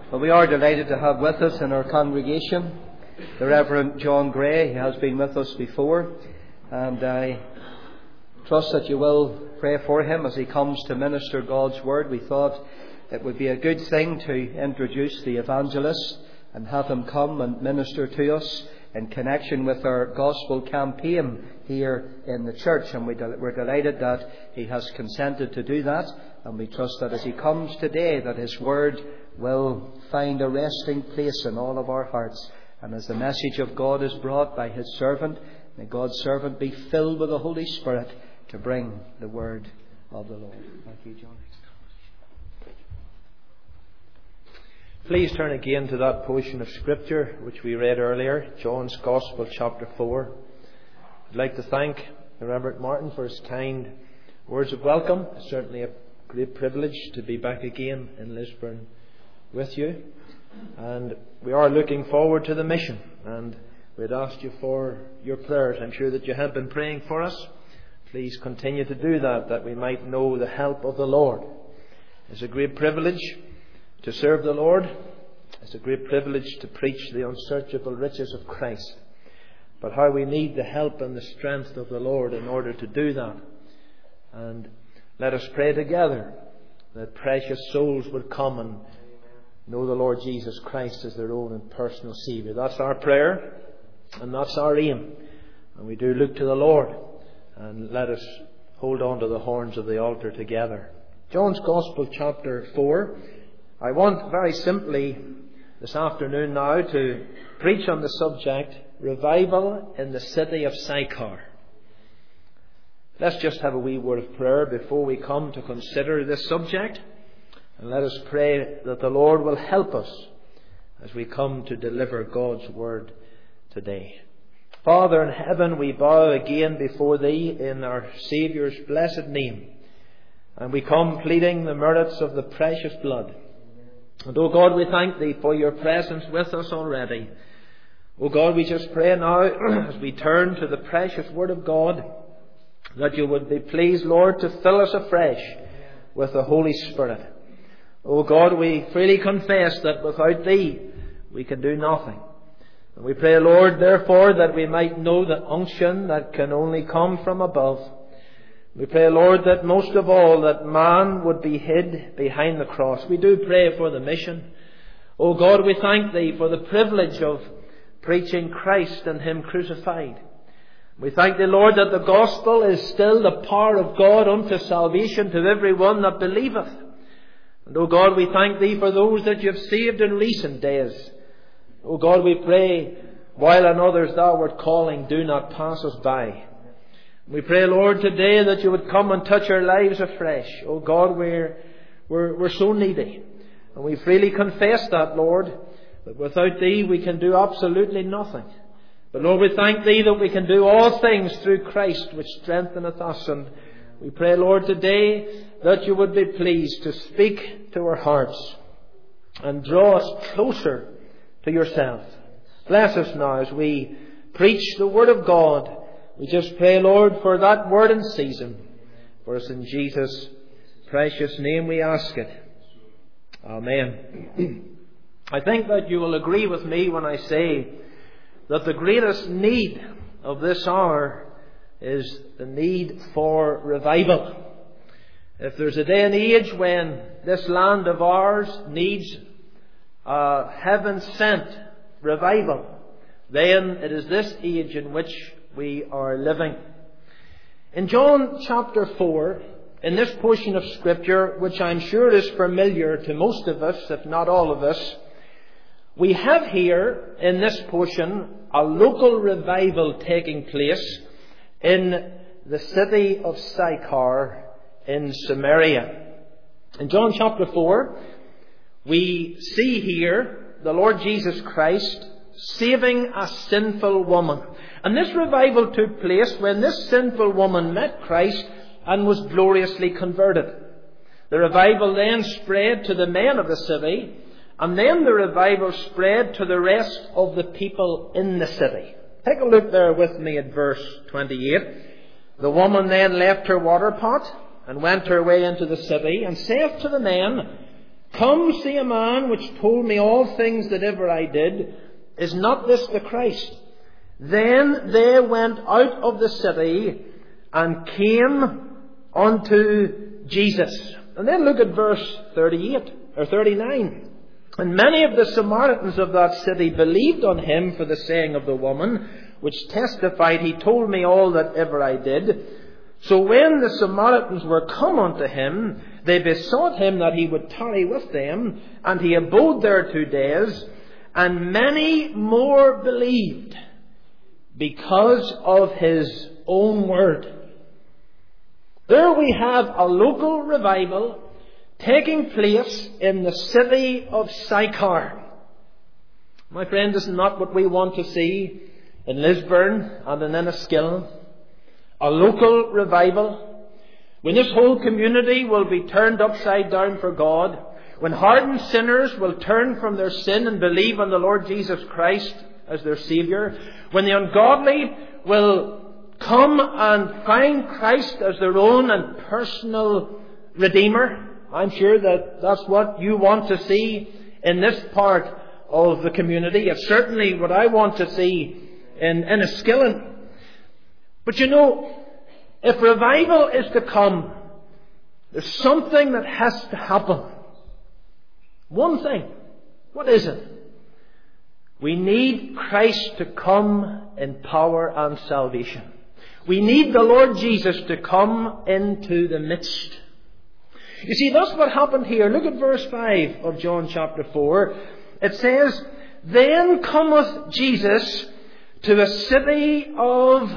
Well, we are delighted to have with us in our congregation the Reverend John Gray. He has been with us before, and I trust that you will pray for him as he comes to minister God's Word. We thought it would be a good thing to introduce the evangelist and have him come and minister to us in connection with our gospel campaign here in the church. And we're delighted that he has consented to do that. And we trust that as he comes today, that his word will find a resting place in all of our hearts. And as the message of God is brought by his servant, may God's servant be filled with the Holy Spirit to bring the word of the Lord. Thank you, John. Please turn again to that portion of Scripture which we read earlier, John's Gospel, chapter 4. I'd like to thank the Reverend Martin for his kind words of welcome. It's certainly a great privilege to be back again in Lisburn with you. And we are looking forward to the mission. And we'd asked you for your prayers. I'm sure that you have been praying for us. Please continue to do that, that we might know the help of the Lord. It's a great privilege to serve the Lord. It's a great privilege to preach the unsearchable riches of Christ. But how we need the help and the strength of the Lord in order to do that. And let us pray together that precious souls would come and know the Lord Jesus Christ as their own and personal Saviour. That's our prayer and that's our aim. And we do look to the Lord, and let us hold on to the horns of the altar together. John's Gospel, chapter 4. I want very simply this afternoon now to preach on the subject, Revival in the City of Sychar. Let's just have a wee word of prayer before we come to consider this subject. And let us pray that the Lord will help us as we come to deliver God's Word today. Father in heaven, we bow again before Thee in our Saviour's blessed name. And we come pleading the merits of the precious blood. And O God, we thank Thee for Your presence with us already. O God, we just pray now as we turn to the precious Word of God, that You would be pleased, Lord, to fill us afresh with the Holy Spirit. O God, we freely confess that without Thee we can do nothing. And we pray, Lord, therefore, that we might know the unction that can only come from above. We pray, Lord, that most of all that man would be hid behind the cross. We do pray for the mission. O God, we thank Thee for the privilege of preaching Christ and Him crucified. We thank Thee, Lord, that the gospel is still the power of God unto salvation to every one that believeth. And, O God, we thank Thee for those that You have saved in recent days. O God, we pray, while on others Thou art calling, do not pass us by. We pray, Lord, today that You would come and touch our lives afresh. O God, we're so needy. And we freely confess that, Lord, that without Thee we can do absolutely nothing. But Lord, we thank Thee that we can do all things through Christ which strengtheneth us. And we pray, Lord, today that You would be pleased to speak to our hearts and draw us closer to Yourself. Bless us now as we preach the Word of God. We just pray, Lord, for that word in season. For us in Jesus' precious name we ask it. Amen. I think that you will agree with me when I say that the greatest need of this hour is the need for revival. If there's a day and age when this land of ours needs a heaven-sent revival, then it is this age in which we are living. In John chapter 4, in this portion of Scripture, which I'm sure is familiar to most of us, if not all of us, we have here in this portion a local revival taking place in the city of Sychar in Samaria. In John chapter 4, we see here the Lord Jesus Christ saving a sinful woman. And this revival took place when this sinful woman met Christ and was gloriously converted. The revival then spread to the men of the city, and then the revival spread to the rest of the people in the city. Take a look there with me at verse 28. The woman then left her water pot and went her way into the city, and saith to the men, Come, see a man which told me all things that ever I did. Is not this the Christ? Then they went out of the city and came unto Jesus. And then look at verse 38 or 39. And many of the Samaritans of that city believed on him for the saying of the woman, which testified, He told me all that ever I did. So when the Samaritans were come unto him, they besought him that he would tarry with them, and he abode there 2 days. And many more believed because of his own word. There we have a local revival taking place in the city of Sychar. My friend, this is not what we want to see in Lisburn and in Enniskillen. A local revival, when this whole community will be turned upside down for God, when hardened sinners will turn from their sin and believe on the Lord Jesus Christ as their Saviour, when the ungodly will come and find Christ as their own and personal Redeemer. I'm sure that that's what you want to see in this part of the community. It's certainly what I want to see in Enniskillen. But you know, if revival is to come, there's something that has to happen. One thing. What is it? We need Christ to come in power and salvation. We need the Lord Jesus to come into the midst. You see, that's what happened here. Look at verse 5 of John chapter 4. It says, Then cometh Jesus to a city of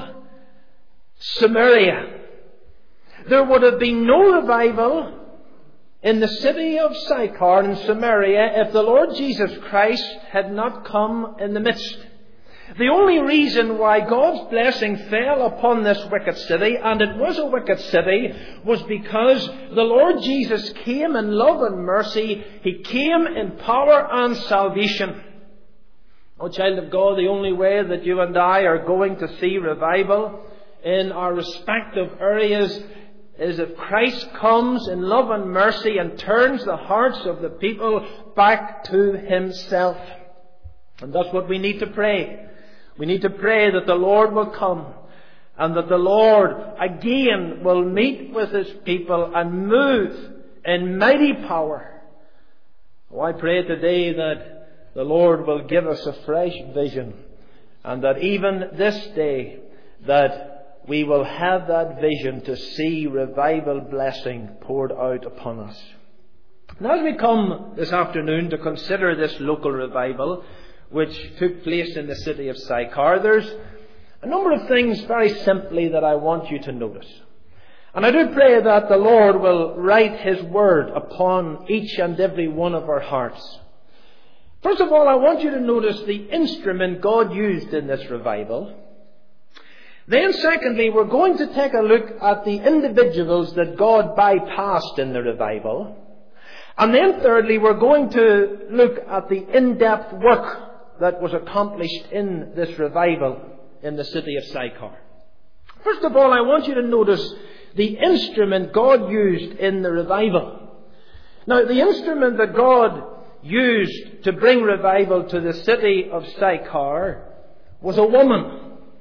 Samaria. There would have been no revival in the city of Sychar in Samaria if the Lord Jesus Christ had not come in the midst. The only reason why God's blessing fell upon this wicked city, and it was a wicked city, was because the Lord Jesus came in love and mercy. He came in power and salvation. Oh, child of God, the only way that you and I are going to see revival in our respective areas is if Christ comes in love and mercy and turns the hearts of the people back to Himself. And that's what we need to pray. We need to pray that the Lord will come and that the Lord again will meet with His people and move in mighty power. Oh, I pray today that the Lord will give us a fresh vision, and that even this day that we will have that vision to see revival blessing poured out upon us. Now, as we come this afternoon to consider this local revival which took place in the city of Sychar, there's a number of things very simply that I want you to notice. And I do pray that the Lord will write His word upon each and every one of our hearts. First of all, I want you to notice the instrument God used in this revival. Then secondly, we're going to take a look at the individuals that God bypassed in the revival. And then thirdly, we're going to look at the in-depth work that was accomplished in this revival in the city of Sychar. First of all, I want you to notice the instrument God used in the revival. Now, the instrument that God used to bring revival to the city of Sychar was a woman.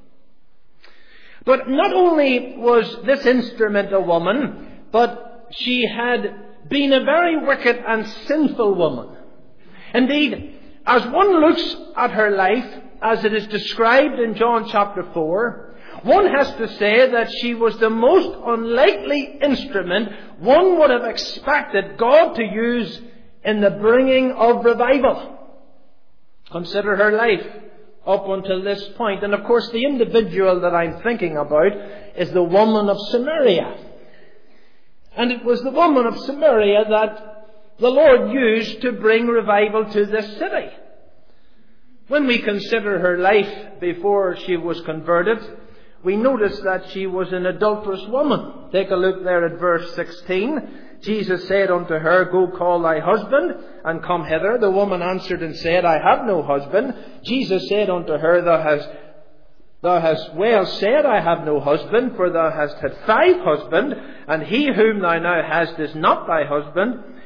But not only was this instrument a woman, but she had been a very wicked and sinful woman. Indeed, as one looks at her life, as it is described in John chapter 4, one has to say that she was the most unlikely instrument one would have expected God to use in the bringing of revival. Consider her life up until this point. And of course, the individual that I'm thinking about is the woman of Samaria. And it was the woman of Samaria that the Lord used to bring revival to this city. When we consider her life before she was converted, we notice that she was an adulterous woman. Take a look there at verse 16. Jesus said unto her, Go call thy husband, and come hither. The woman answered and said, I have no husband. Jesus said unto her, Thou hast well said, I have no husband, for thou hast had 5 husbands, and he whom thou now hast is not thy husband.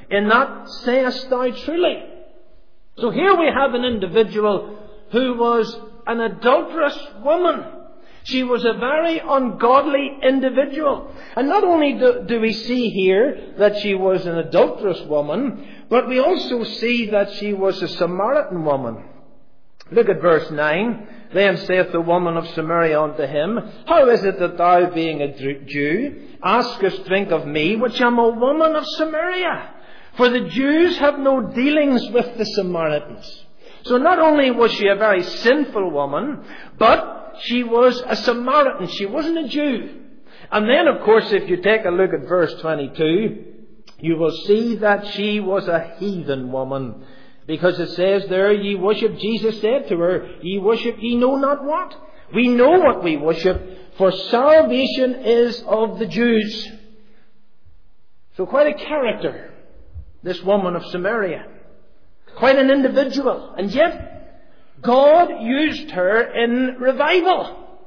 in that sayest thou truly. So here we have an individual who was an adulterous woman. She was a very ungodly individual. And not only do we see here that she was an adulterous woman, but we also see that she was a Samaritan woman. Look at verse 9. Then saith the woman of Samaria unto him, How is it that thou, being a Jew, askest drink of me, which am a woman of Samaria? For the Jews have no dealings with the Samaritans. So not only was she a very sinful woman, but she was a Samaritan. She wasn't a Jew. And then, of course, if you take a look at verse 22, you will see that she was a heathen woman. Because it says there, ye worship, Jesus said to her, ye worship ye know not what. We know what we worship, for salvation is of the Jews. So quite a character, this woman of Samaria. Quite an individual. And yet, God used her in revival.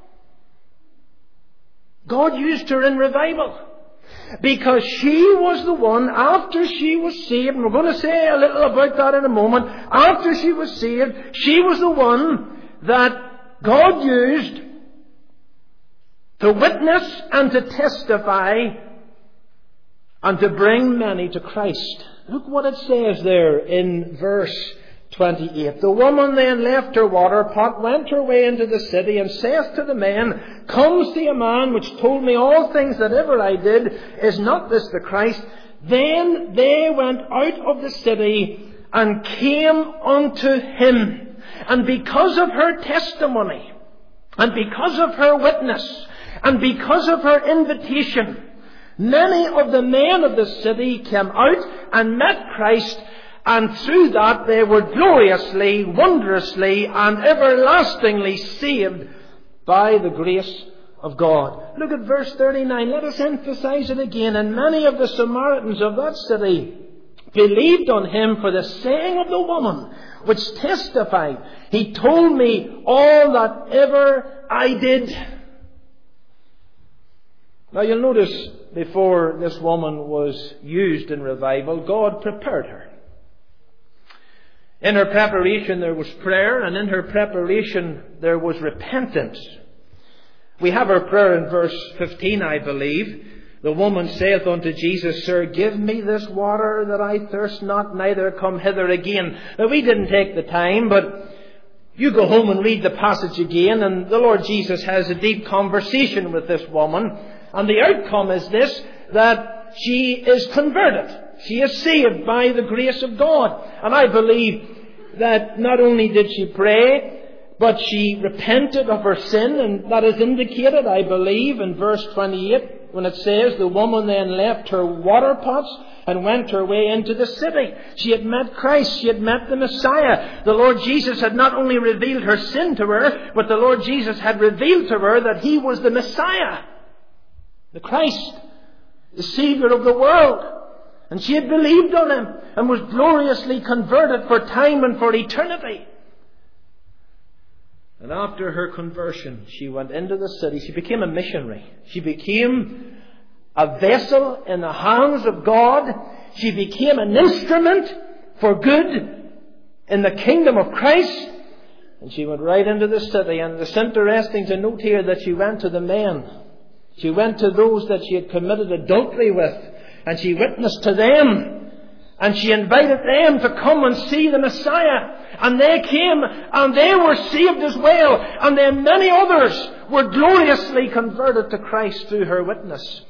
God used her in revival. Because she was the one, after she was saved, and we're going to say a little about that in a moment, after she was saved, she was the one that God used to witness and to testify and to bring many to Christ. Look what it says there in verse 28. The woman then left her water pot, went her way into the city, and saith to the men, Come see a man which told me all things that ever I did. Is not this the Christ? Then they went out of the city and came unto him. And because of her testimony, and because of her witness, and because of her invitation, many of the men of the city came out and met Christ, and through that they were gloriously, wondrously, and everlastingly saved by the grace of God. Look at verse 39. Let us emphasize it again. And many of the Samaritans of that city believed on him for the saying of the woman, which testified, He told me all that ever I did. Now you'll notice, before this woman was used in revival, God prepared her. In her preparation there was prayer, and in her preparation there was repentance. We have her prayer in verse 15, I believe. The woman saith unto Jesus, Sir, give me this water that I thirst not, neither come hither again. Now we didn't take the time, but you go home and read the passage again, and the Lord Jesus has a deep conversation with this woman. And the outcome is this, that she is converted. She is saved by the grace of God. And I believe that not only did she pray, but she repented of her sin, and that is indicated, I believe, in verse 28, when it says, the woman then left her water pots and went her way into the city. She had met Christ. She had met the Messiah. The Lord Jesus had not only revealed her sin to her, but the Lord Jesus had revealed to her that He was the Messiah, the Christ, the Saviour of the world. And she had believed on Him and was gloriously converted for time and for eternity. And after her conversion, she went into the city. She became a missionary. She became a vessel in the hands of God. She became an instrument for good in the kingdom of Christ. And she went right into the city. And it's interesting to note here that she went to the men. She went to those that she had committed adultery with. And she witnessed to them. And she invited them to come and see the Messiah. And they came and they were saved as well. And then many others were gloriously converted to Christ through her witness.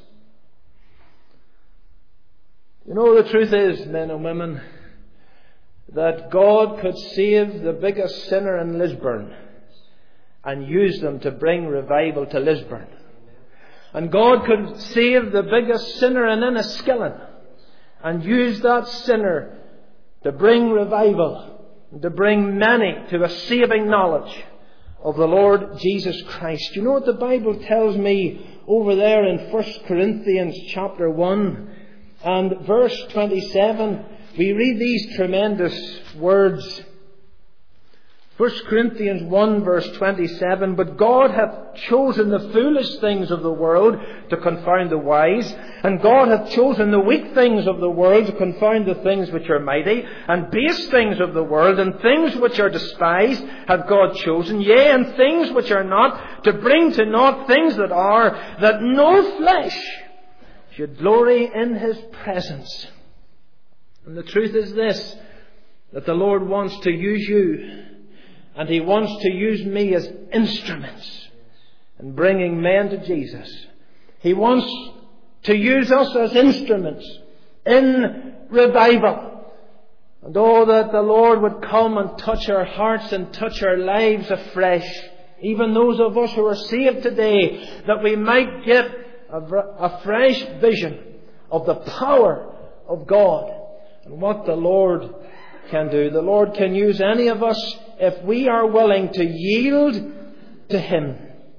You know, the truth is, men and women, that God could save the biggest sinner in Lisburn and use them to bring revival to Lisburn. And God could save the biggest sinner in Enniskillen and use that sinner to bring revival, to bring many to a saving knowledge of the Lord Jesus Christ. You know what the Bible tells me over there in 1 Corinthians chapter 1 and verse 27? We read these tremendous words. 1 Corinthians 1 verse 27, but God hath chosen the foolish things of the world to confound the wise, and God hath chosen the weak things of the world to confound the things which are mighty, and base things of the world, and things which are despised hath God chosen, yea, and things which are not, to bring to naught things that are, that no flesh should glory in His presence. And the truth is this, that the Lord wants to use you, and He wants to use me as instruments in bringing men to Jesus. He wants to use us as instruments in revival. And oh, that the Lord would come and touch our hearts and touch our lives afresh. Even those of us who are saved today, that we might get a fresh vision of the power of God and what the Lord can do. The Lord can use any of us if we are willing to yield to Him.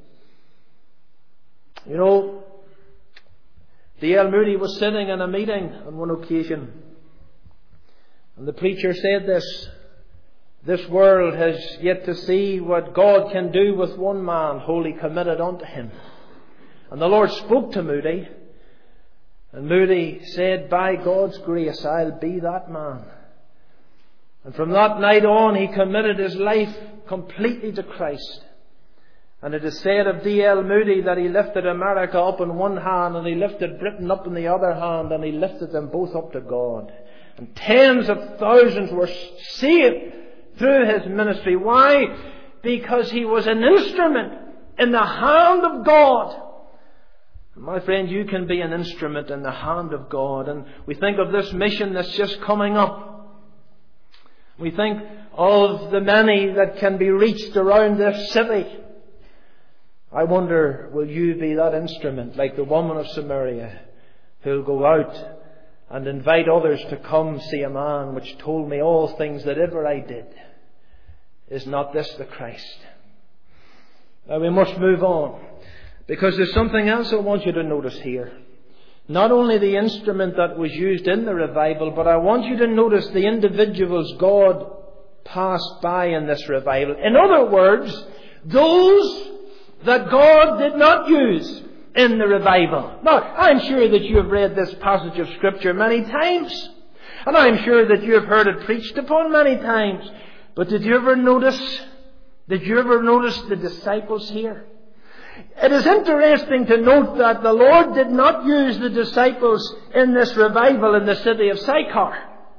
You know, D.L. Moody was sitting in a meeting on one occasion, and the preacher said this world has yet to see what God can do with one man wholly committed unto Him. And the Lord spoke to Moody, and Moody said, by God's grace, I'll be that man. And from that night on, he committed his life completely to Christ. And it is said of D.L. Moody that he lifted America up in one hand and he lifted Britain up in the other hand, and he lifted them both up to God. And tens of thousands were saved through his ministry. Why? Because he was an instrument in the hand of God. My friend, you can be an instrument in the hand of God. And we think of this mission that's just coming up. We think of the many that can be reached around this city. I wonder, will you be that instrument like the woman of Samaria, who'll go out and invite others to come see a man which told me all things that ever I did? Is not this the Christ? Now we must move on, because there's something else I want you to notice here. Not only the instrument that was used in the revival, but I want you to notice the individuals God passed by in this revival. In other words, those that God did not use in the revival. Now, I'm sure that you have read this passage of Scripture many times, and I'm sure that you have heard it preached upon many times. But did you ever notice the disciples here? It is interesting to note that the Lord did not use the disciples in this revival in the city of Sychar.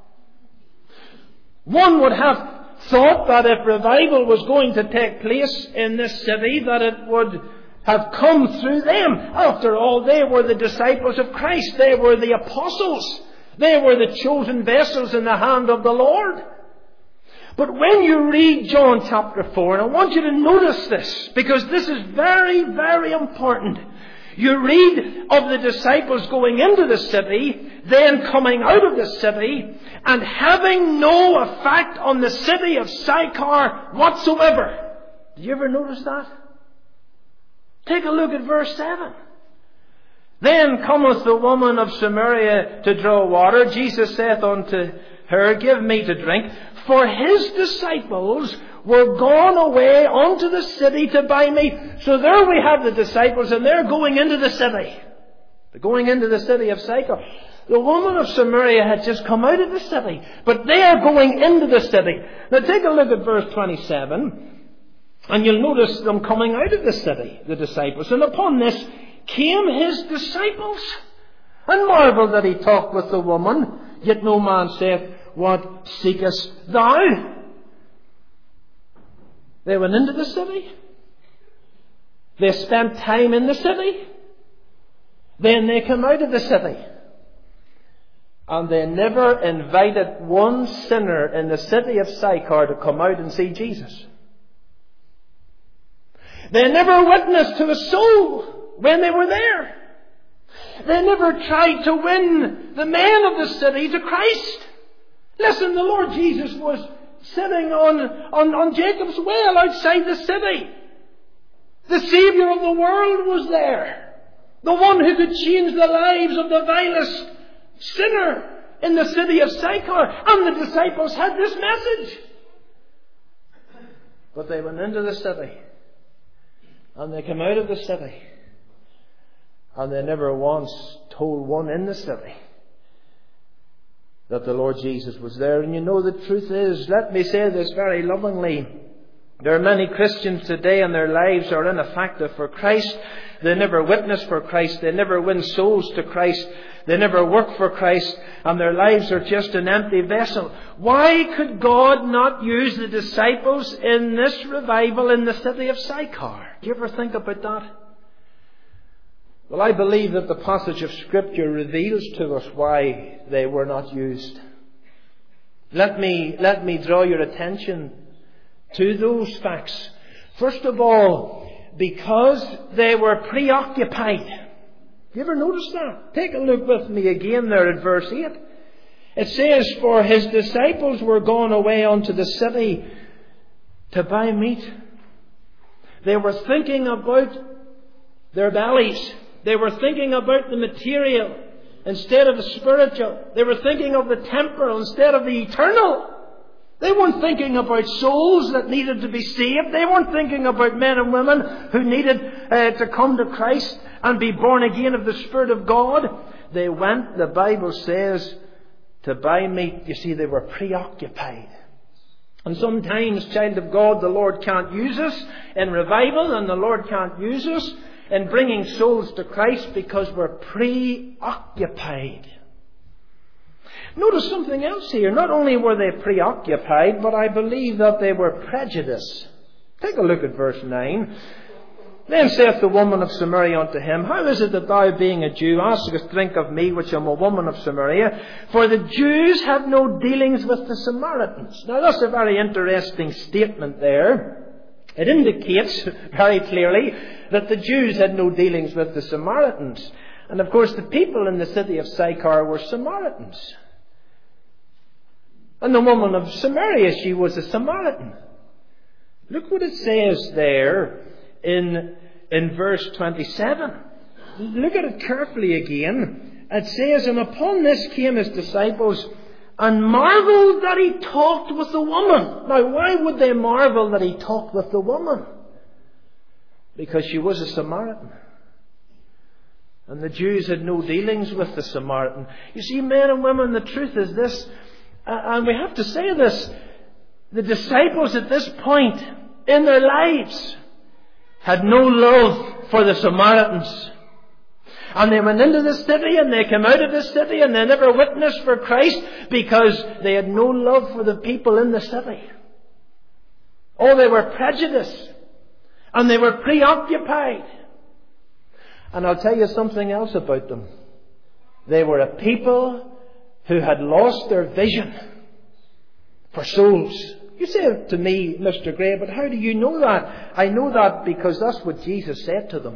One would have thought that if revival was going to take place in this city, that it would have come through them. After all, they were the disciples of Christ. They were the apostles. They were the chosen vessels in the hand of the Lord. But when you read John chapter 4, and I want you to notice this, because this is very, very important. You read of the disciples going into the city, then coming out of the city, and having no effect on the city of Sychar whatsoever. Did you ever notice that? Take a look at verse 7. Then cometh the woman of Samaria to draw water. Jesus saith unto her, give me to drink. For his disciples were gone away unto the city to buy meat. So there we have the disciples, and they're going into the city. They're going into the city of Sychar. The woman of Samaria had just come out of the city, but they are going into the city. Now take a look at verse 27, and you'll notice them coming out of the city, the disciples. And upon this came his disciples, and marveled that he talked with the woman. Yet no man saith, what seekest thou? They went into the city. They spent time in the city. Then they came out of the city. And they never invited one sinner in the city of Sychar to come out and see Jesus. They never witnessed to a soul when they were there. They never tried to win the men of the city to Christ. Listen, the Lord Jesus was sitting on Jacob's well outside the city. The Saviour of the world was there. The one who could change the lives of the vilest sinner in the city of Sychar. And the disciples had this message. But they went into the city, and they came out of the city, and they never once told one in the city that the Lord Jesus was there. And you know, the truth is, let me say this very lovingly, there are many Christians today and their lives are ineffective for Christ. They never witness for Christ. They never win souls to Christ. They never work for Christ. And their lives are just an empty vessel. Why could God not use the disciples in this revival in the city of Sychar? Do you ever think about that? Well, I believe that the passage of Scripture reveals to us why they were not used. Let me draw your attention to those facts. First of all, because they were preoccupied. You ever notice that? Take a look with me again there at verse 8. It says, "For his disciples were gone away unto the city to buy meat." They were thinking about their bellies. They were thinking about the material instead of the spiritual. They were thinking of the temporal instead of the eternal. They weren't thinking about souls that needed to be saved. They weren't thinking about men and women who needed to come to Christ and be born again of the Spirit of God. They went, the Bible says, to buy meat. You see, they were preoccupied. And sometimes, child of God, the Lord can't use us in revival, and the Lord can't use us in bringing souls to Christ because we're preoccupied. Notice something else here. Not only were they preoccupied, but I believe that they were prejudiced. Take a look at verse 9. "Then saith the woman of Samaria unto him, How is it that thou, being a Jew, askest drink of me, which am a woman of Samaria? For the Jews have no dealings with the Samaritans." Now that's a very interesting statement there. It indicates very clearly that the Jews had no dealings with the Samaritans. And of course the people in the city of Sychar were Samaritans. And the woman of Samaria, she was a Samaritan. Look what it says there in verse 27. Look at it carefully again. It says, "And upon this came his disciples, and marvelled that he talked with the woman." Now, why would they marvel that he talked with the woman? Because she was a Samaritan. And the Jews had no dealings with the Samaritan. You see, men and women, the truth is this, and we have to say this, the disciples at this point in their lives had no love for the Samaritans. And they went into the city and they came out of the city and they never witnessed for Christ because they had no love for the people in the city. Oh, they were prejudiced and they were preoccupied. And I'll tell you something else about them. They were a people who had lost their vision for souls. You say to me, "Mr. Gray, but how do you know that?" I know that because that's what Jesus said to them.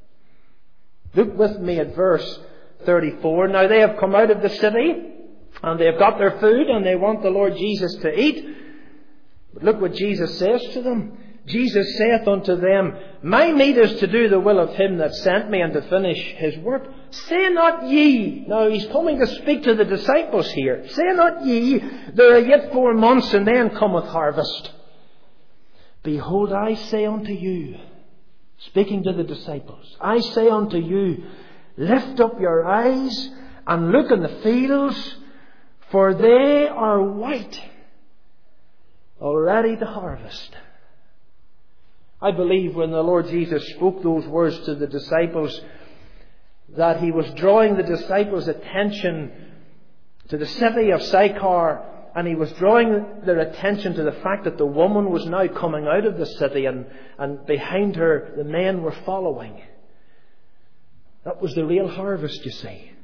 Look with me at verse 34. "Now they have come out of the city and they have got their food and they want the Lord Jesus to eat. But look what Jesus says to them. Jesus saith unto them, My meat is to do the will of him that sent me and to finish his work. Say not ye," now he's coming to speak to the disciples here, "Say not ye, there are yet 4 months and then cometh harvest. Behold, I say unto you," speaking to the disciples, "I say unto you, lift up your eyes and look in the fields, for they are white, already to harvest." I believe when the Lord Jesus spoke those words to the disciples, that he was drawing the disciples' attention to the city of Sychar, and he was drawing their attention to the fact that the woman was now coming out of the city and behind her the men were following. That was the real harvest, you see.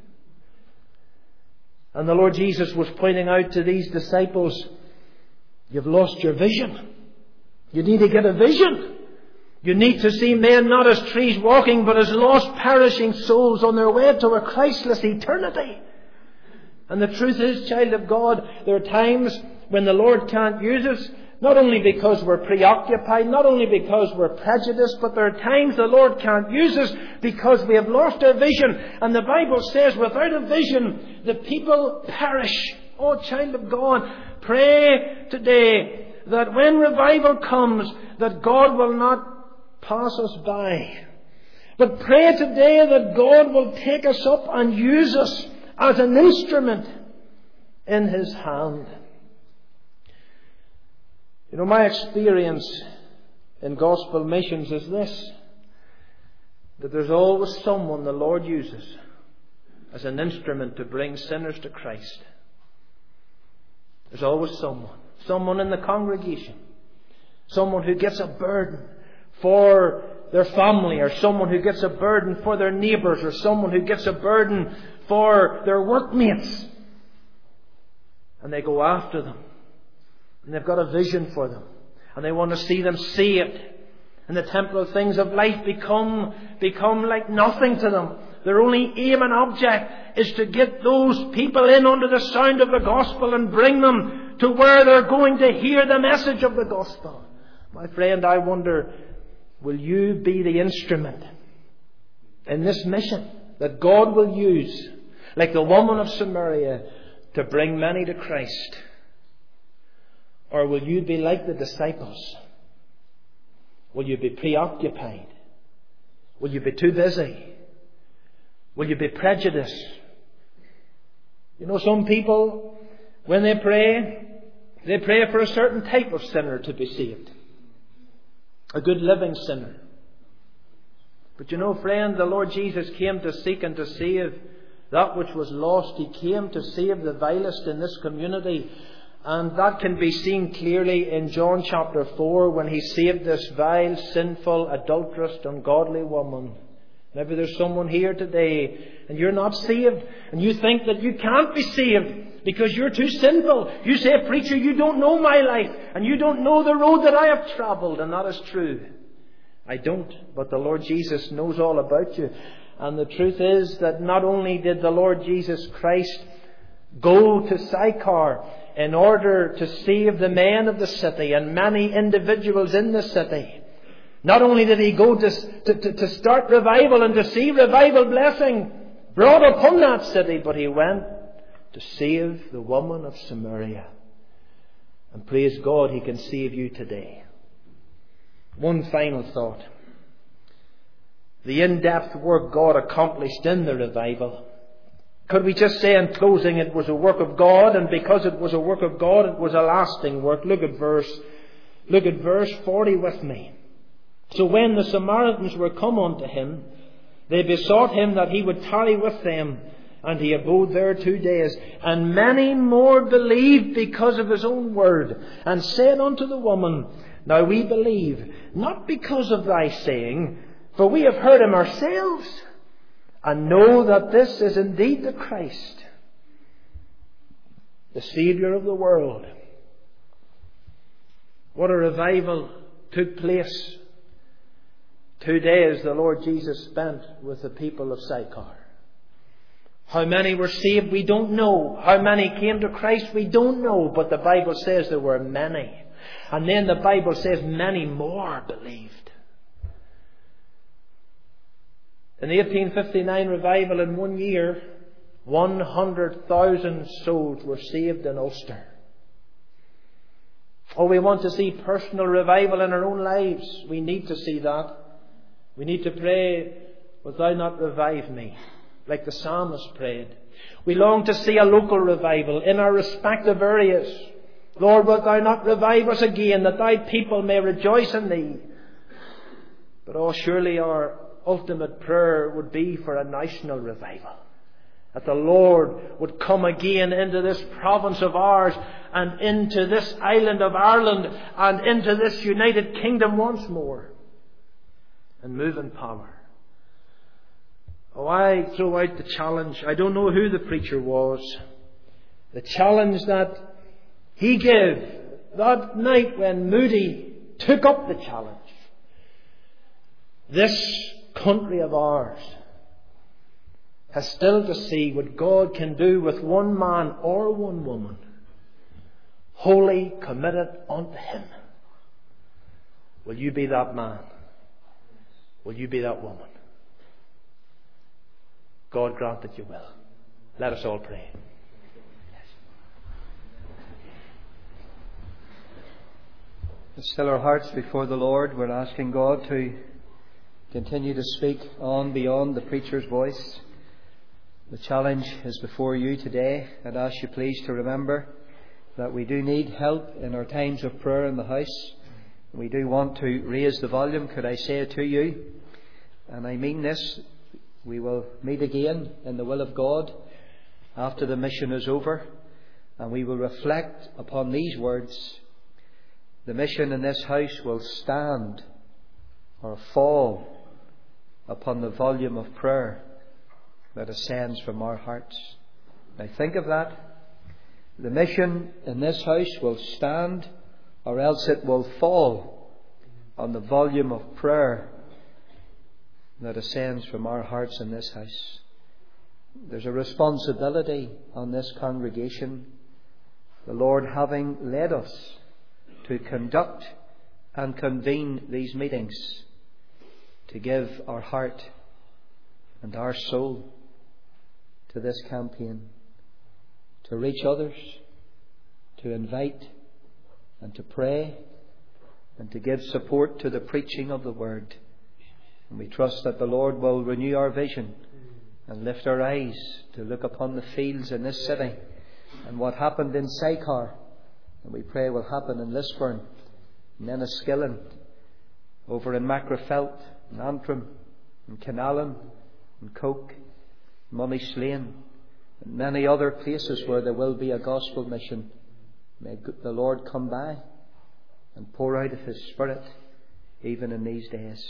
And the Lord Jesus was pointing out to these disciples, you've lost your vision. You need to get a vision. You need to see men not as trees walking, but as lost, perishing souls on their way to a Christless eternity. And the truth is, child of God, there are times when the Lord can't use us, not only because we're preoccupied, not only because we're prejudiced, but there are times the Lord can't use us because we have lost our vision. And the Bible says, without a vision, the people perish. Oh, child of God, pray today that when revival comes, that God will not pass us by. But pray today that God will take us up and use us as an instrument in His hand. You know, my experience in gospel missions is this, that there's always someone the Lord uses as an instrument to bring sinners to Christ. There's always someone in the congregation, someone who gets a burden for their family, or someone who gets a burden for their neighbours, or someone who gets a burden for their workmates. And they go after them. And they've got a vision for them. And they want to see them saved. And the temporal things of life become like nothing to them. Their only aim and object is to get those people in under the sound of the gospel and bring them to where they're going to hear the message of the gospel. My friend, I wonder, will you be the instrument in this mission that God will use, like the woman of Samaria, to bring many to Christ? Or will you be like the disciples? Will you be preoccupied? Will you be too busy? Will you be prejudiced? You know, some people, when they pray for a certain type of sinner to be saved. A good living sinner. But you know, friend, the Lord Jesus came to seek and to save that which was lost. He came to save the vilest in this community. And that can be seen clearly in John chapter 4 when He saved this vile, sinful, adulterous, ungodly woman. Maybe there's someone here today and you're not saved, and you think that you can't be saved because you're too sinful. You say, preacher, you don't know my life and you don't know the road that I have travelled. And that is true. I don't, but the Lord Jesus knows all about you. And the truth is that not only did the Lord Jesus Christ go to Sychar in order to save the men of the city and many individuals in the city. Not only did He go to start revival and to see revival blessing brought upon that city, but He went to save the woman of Samaria. And praise God, He can save you today. One final thought. The in-depth work God accomplished in the revival. Could we just say in closing, it was a work of God, and because it was a work of God, it was a lasting work. Look at verse 40 with me. So when the Samaritans were come unto Him, they besought Him that He would tarry with them, and He abode there 2 days. And many more believed because of His own word, and said unto the woman, Now we believe, not because of thy saying, for we have heard Him ourselves, and know that this is indeed the Christ, the Saviour of the world. What a revival took place. 2 days the Lord Jesus spent with the people of Sychar. How many were saved, we don't know. How many came to Christ, we don't know. But the Bible says there were many. And then the Bible says many more believed. In the 1859 revival, in 1 year, 100,000 souls were saved in Ulster. Oh, we want to see personal revival in our own lives. We need to see that. We need to pray, Wilt thou not revive me? Like the psalmist prayed. We long to see a local revival in our respective areas. Lord, wilt thou not revive us again, that thy people may rejoice in thee? But oh, surely our ultimate prayer would be for a national revival. That the Lord would come again into this province of ours, and into this island of Ireland, and into this United Kingdom once more, and move in power. Oh, I throw out the challenge. I don't know who the preacher was. The challenge that he gave that night when Moody took up the challenge. This country of ours has still to see what God can do with one man or one woman wholly committed unto Him. Will you be that man? Will you be that woman? God grant that you will. Let us all pray. Still our hearts before the Lord. We're asking God to continue to speak on beyond the preacher's voice. The challenge is before you today. I'd ask you please to remember that we do need help in our times of prayer in the house. We do want to raise the volume, could I say it to you? And I mean this. We will meet again in the will of God after the mission is over, and we will reflect upon these words. The mission in this house will stand or fall upon the volume of prayer that ascends from our hearts. Now think of that. The mission in this house will stand, or else it will fall on the volume of prayer that ascends from our hearts in this house. There's a responsibility on this congregation, the Lord having led us to conduct and convene these meetings, to give our heart and our soul to this campaign, to reach others, to invite and to pray and to give support to the preaching of the Word. And we trust that the Lord will renew our vision and lift our eyes to look upon the fields in this city and what happened in Sychar, and we pray will happen in Lisburn, in Enniskillen, over in Macrofelt, in Antrim, in Kinallen, in Coke, Moneyslane, and many other places where there will be a gospel mission. May the Lord come by and pour out of His Spirit even in these days.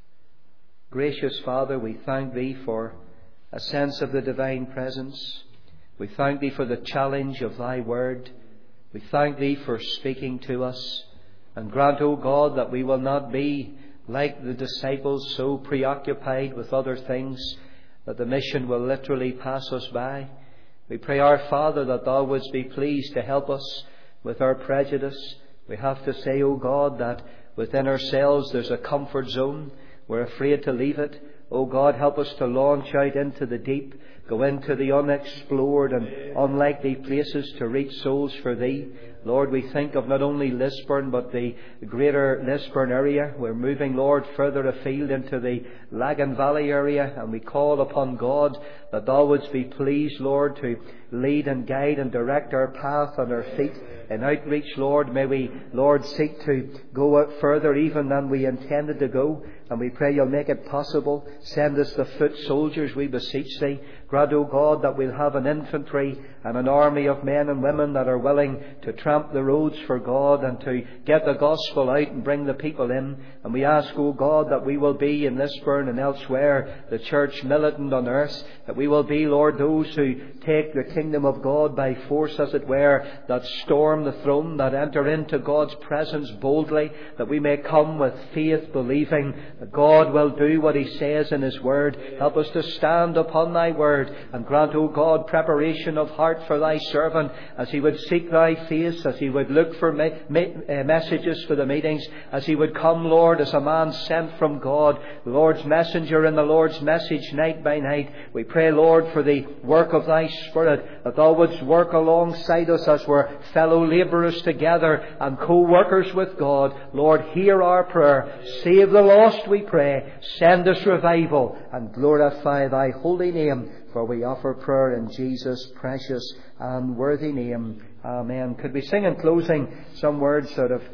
Gracious Father, we thank Thee for a sense of the divine presence. We thank Thee for the challenge of Thy word. We thank Thee for speaking to us. And grant, O God, that we will not be like the disciples, so preoccupied with other things that the mission will literally pass us by. We pray, our Father, that Thou wouldst be pleased to help us with our prejudice. We have to say, O God, that within ourselves there's a comfort zone. We're afraid to leave it. O God, help us to launch out into the deep, go into the unexplored and unlikely places to reach souls for Thee. Lord, we think of not only Lisburn, but the greater Lisburn area. We're moving, Lord, further afield into the Lagan Valley area, and we call upon God that Thou wouldst be pleased, Lord, to lead and guide and direct our path and our feet. In outreach, Lord, may we, Lord, seek to go out further even than we intended to go. And we pray You'll make it possible. Send us the foot soldiers, we beseech Thee. Grant, O God, that we'll have an infantry and an army of men and women that are willing to tramp the roads for God and to get the gospel out and bring the people in. And we ask, O God, that we will be in Lisburn and elsewhere the church militant on earth, that we will be, Lord, those who take the kingdom of God by force, as it were, that storm the throne, that enter into God's presence boldly, that we may come with faith, believing that God will do what He says in His word. Help us to stand upon Thy word, and grant, O God, preparation of heart for Thy servant, as he would seek Thy face, as he would look for messages for the meetings, as he would come, Lord, as a man sent from God, the Lord's messenger in the Lord's message night by night. We pray, Lord, for the work of Thy Spirit, that Thou wouldst work alongside us as we're fellow labourers together and co-workers with God. Lord, hear our prayer. Save the lost, we pray. Send us revival and glorify Thy holy name. For we offer prayer in Jesus' precious and worthy name. Amen. Could we sing in closing some words out of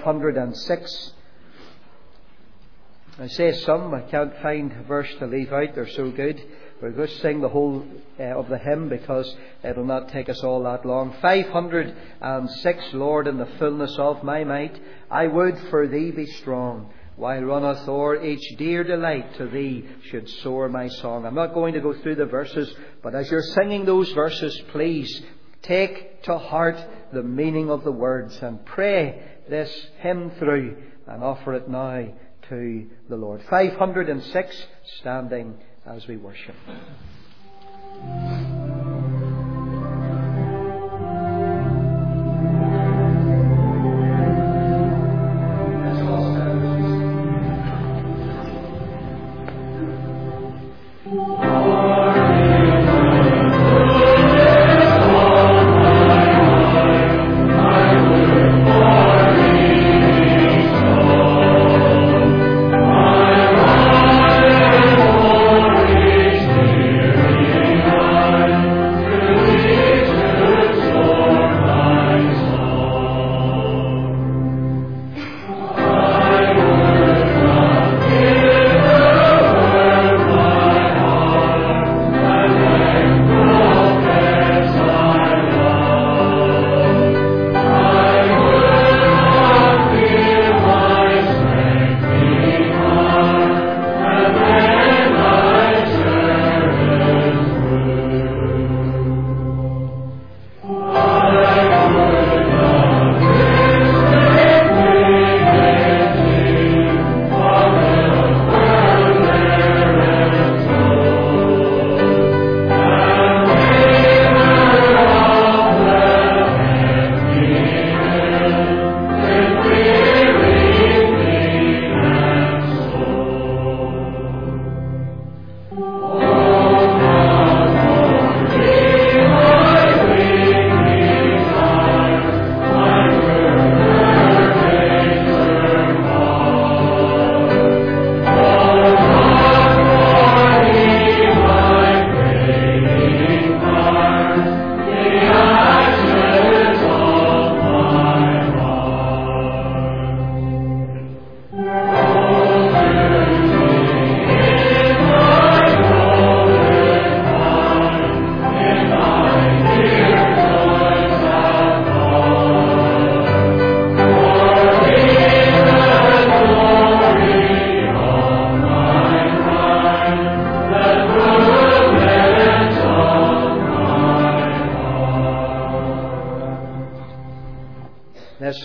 506? I say some, I can't find a verse to leave out, they're so good. We're going to sing the whole of the hymn because it'll not take us all that long. 506, Lord, in the fullness of my might, I would for Thee be strong. While runneth o'er each dear delight, to Thee should soar my song. I'm not going to go through the verses, but as you're singing those verses, please take to heart the meaning of the words and pray this hymn through and offer it now to the Lord. 506, standing as we worship.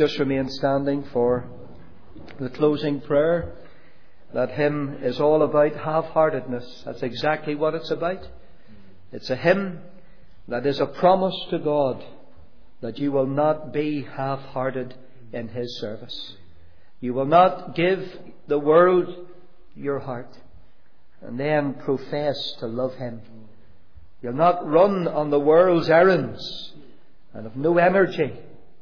just remain standing for the closing prayer. That hymn is all about half-heartedness. That's exactly what it's about. It's a hymn that is a promise to God that you will not be half-hearted in His service. You will not give the world your heart and then profess to love Him. You'll not run on the world's errands and have no energy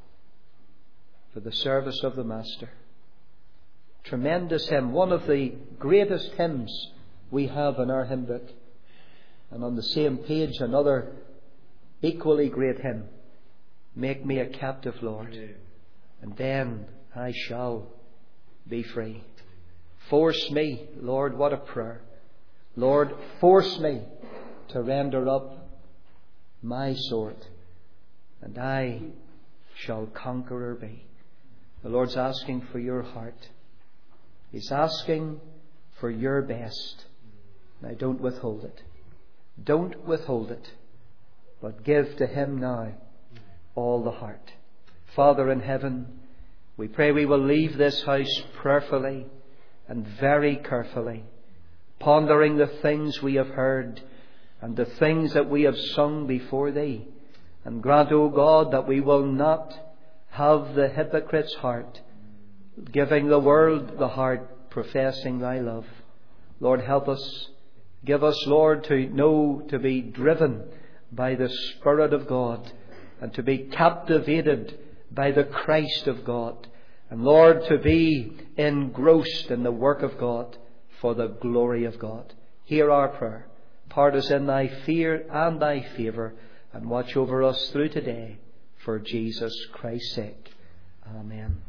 for the service of the Master. Tremendous hymn, one of the greatest hymns we have in our hymn book. And on the same page, another equally great hymn, Make me a captive, Lord, and then I shall be free. Force me, Lord, what a prayer. Lord, force me to render up my sword, and I shall conqueror be. The Lord's asking for your heart. He's asking for your best. Now don't withhold it. Don't withhold it, but give to Him now all the heart. Father in heaven, we pray we will leave this house prayerfully and very carefully, pondering the things we have heard and the things that we have sung before Thee. And grant, O God, that we will not have the hypocrite's heart, giving the world the heart, professing Thy love. Lord, help us. Give us, Lord, to know to be driven by the Spirit of God and to be captivated by the Christ of God. And Lord, to be engrossed in the work of God for the glory of God. Hear our prayer. Part us in Thy fear and Thy favour, and watch over us through today for Jesus Christ's sake. Amen.